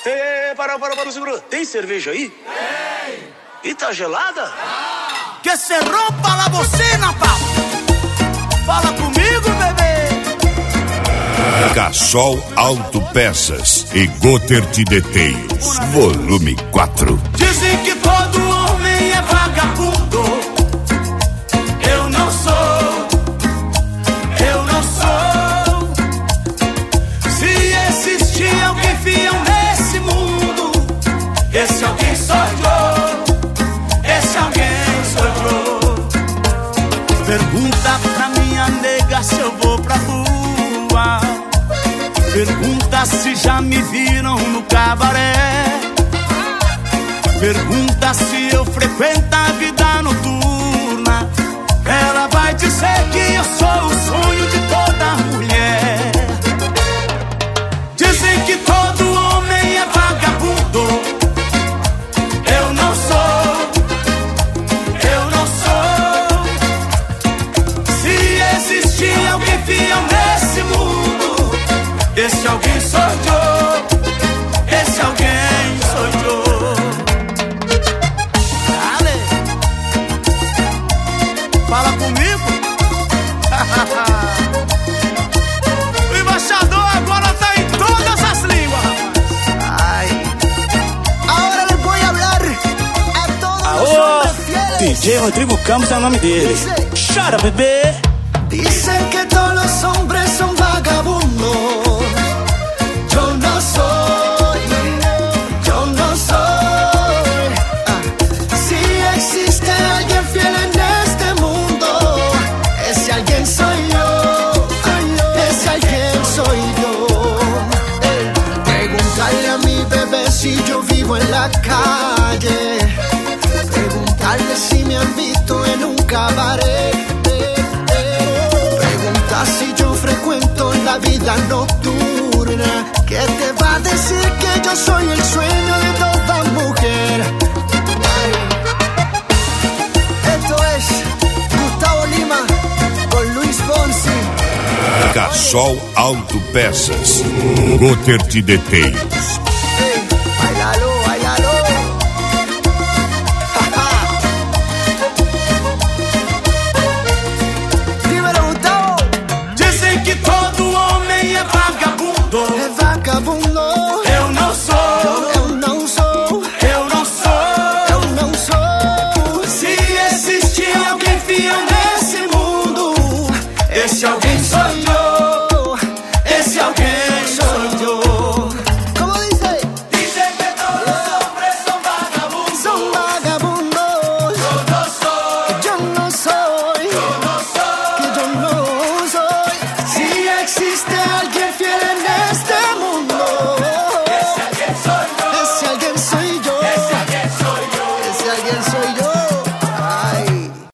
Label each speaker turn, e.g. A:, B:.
A: Para, segura. Tem cerveja aí? Tem. E tá gelada?
B: Que se rompa la bocina, papo. Fala comigo, bebê.
C: Cassol Autopeças e Gotert Deteios, volume 4.
B: Dizem que todo homem é vagabundo. Eu não sou. Se existir alguém fiel nesse mundo, esse alguém sou eu. Esse alguém sou eu. Pergunta pra minha nega se eu vou pra rua. Pergunta se já me viram no cabaré. Pergunta se eu frequento a vida noturna. Ela vai dizer que eu sou o sonho de toda mulher. Dizem que todo homem é vagabundo. Eu não sou. Se existir alguém fiel nesse mundo, esse alguém sou eu. Esse alguém sou eu. Dale. Fala comigo. O embaixador agora tá em todas as línguas, rapaz.
D: Ay. Ahora le voy a hablar a todos los hombres fieles.
A: DJ Rodrigo Campos é o nome dele. Chora, bebê.
D: Dicen que todos los hombres son vagabundos. Yo no soy. Si existe alguien fiel en este mundo, ese alguien soy yo. Ese alguien soy yo. Preguntarle a mi bebé si yo vivo en la calle. Preguntarle si me han visto en un cabaret. Si yo frecuento la vida nocturna, ¿qué te va a decir que yo soy el sueño de toda mujer? Ay. Esto es Gustavo Lima con Luis Fonsi.
C: Cassol Autopeças, Gotert Deteios,